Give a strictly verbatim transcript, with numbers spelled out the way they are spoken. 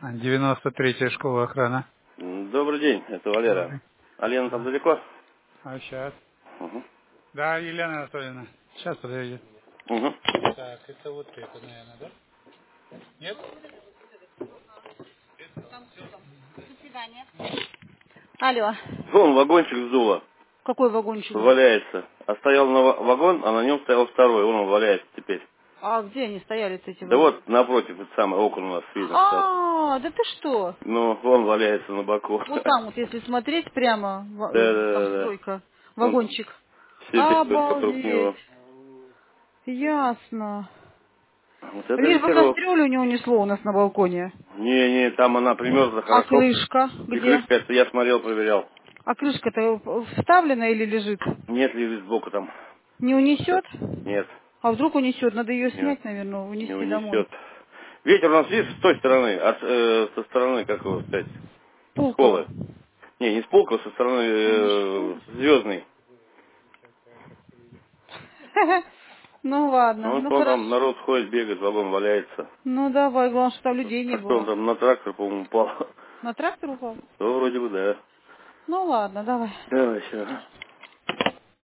девяносто третья школа охраны. Добрый день, это Валера. Добрый. А Лена там далеко? А сейчас? Угу. Да, Елена Анатольевна. Сейчас подойдет. Угу. Так, это вот это, наверное, да? Нет? До свидания. Алло. Вон вагончик сдуло, Какой вагончик был? валяется. А стоял на ва- вагон, а на нем стоял второй, вон он валяется теперь. А где они стояли, эти Да вагоны? вот напротив, это самое окна у нас видно. Что... А, да ты что? Ну, вон валяется на боку. Вот там вот, если смотреть прямо, Да, ва- да, э, там да, да. стройка, Он вагончик. все бегают вокруг Обалдеть. него. Ясно. Вот это Лишь бы ветерок. кастрюлю не унесло у нас на балконе. Не, не, там она примерзла А хорошо. крышка И где? крышка, это я смотрел, проверял. А крышка-то вставлена или лежит? Нет, лежит сбоку там. Не унесет? Нет, А вдруг унесет? Надо ее нет, снять, наверное, не унести домой. унесет. Ветер у нас, видишь, с той стороны, от, э, со стороны, как его сказать, Пулково. школы. Не, не с полка, со стороны А э, что? звездной. Ну ладно, Ну, вот ну он там, хорошо. народ ходит, бегает, вагон валяется. Ну давай, главное, что там людей не А что он было. там на трактор, по-моему, упал? На трактор упал? Ну, вроде бы, да. Ну ладно, давай. Давай, все.